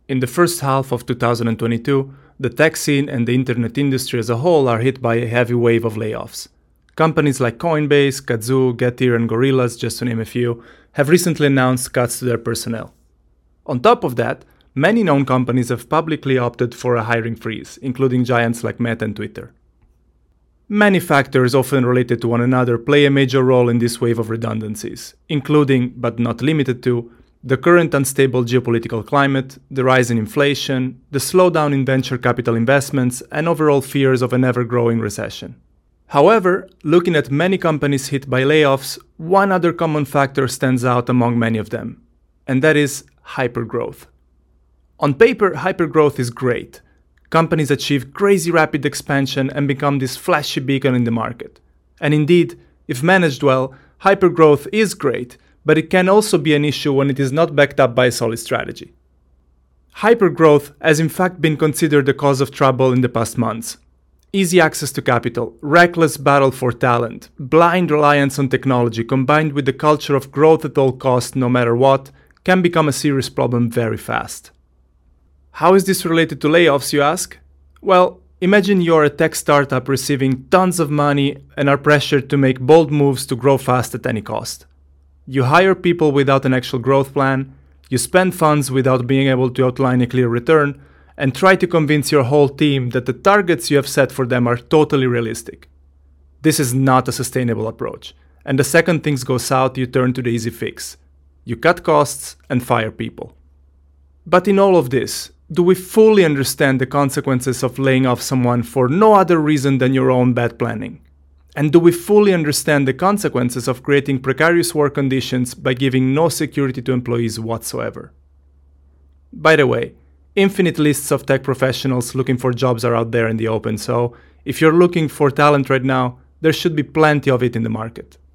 In the first half of 2022, the tech scene and the internet industry as a whole are hit by a heavy wave of layoffs. Companies like Coinbase, Kazoo, Getir, and Gorillas, just to name a few, have recently announced cuts to their personnel. On top of that, many known companies have publicly opted for a hiring freeze, including giants like Meta and Twitter. Many factors often related to one another play a major role in this wave of redundancies, including, but not limited to, the current unstable geopolitical climate, the rise in inflation, the slowdown in venture capital investments, and overall fears of an ever-growing recession. However, looking at many companies hit by layoffs, one other common factor stands out among many of them, and that is hypergrowth. On paper, hypergrowth is great. Companies achieve crazy rapid expansion and become this flashy beacon in the market. And indeed, if managed well, hypergrowth is great, but it can also be an issue when it is not backed up by a solid strategy. Hypergrowth has in fact been considered the cause of trouble in the past months. Easy access to capital, reckless battle for talent, blind reliance on technology combined with the culture of growth at all costs no matter what can become a serious problem very fast. How is this related to layoffs, you ask? Well, imagine you're a tech startup receiving tons of money and are pressured to make bold moves to grow fast at any cost. You hire people without an actual growth plan, you spend funds without being able to outline a clear return, and try to convince your whole team that the targets you have set for them are totally realistic. This is not a sustainable approach, and the second things go south, you turn to the easy fix. You cut costs and fire people. But in all of this, do we fully understand the consequences of laying off someone for no other reason than your own bad planning? And do we fully understand the consequences of creating precarious work conditions by giving no security to employees whatsoever? By the way, infinite lists of tech professionals looking for jobs are out there in the open, so if you're looking for talent right now, there should be plenty of it in the market.